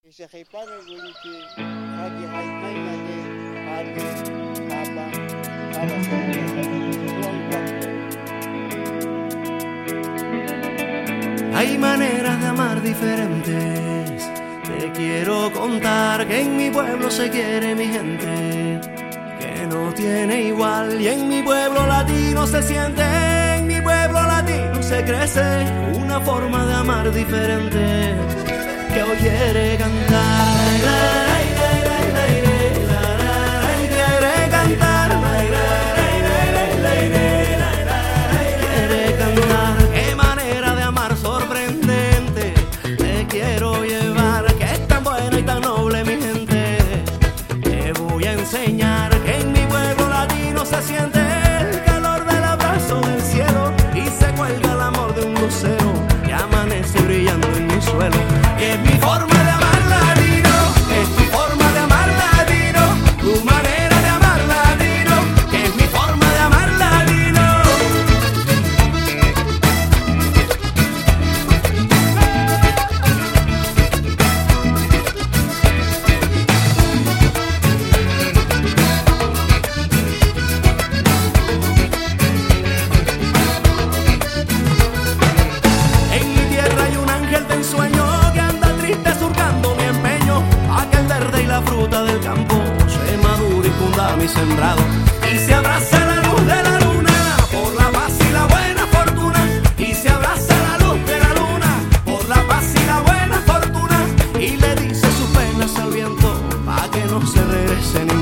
Hay maneras de amar diferentes. Te quiero contar que en mi pueblo se quiere mi gente, que no tiene igual. Y en mi pueblo latino se siente, en mi pueblo latino se crece una forma de amar diferente que hoy quiere cantar. Quiere cantar. Quiere cantar. Qué manera de amar sorprendente. Te quiero llevar, que es tan buena y tan noble mi gente. Te voy a enseñar que en mi pueblo latino se siente el calor del abrazo del cielo y se cuelga el amor de un lucero que amanece brillando en mi suelo. Y es mi forma de amar latino, es tu forma de amar latino, tu manera de amar latino, que es mi forma de amar latino. En mi tierra hay un ángel de ensueño que anda triste surcando mi empeño, a que el verde y la fruta del campo se madure y funda mi sembrado y se abraza la luz de la luna por la paz y la buena fortuna, y se abraza la luz de la luna por la paz y la buena fortuna, y le dice sus penas al viento pa' que no se regrese ni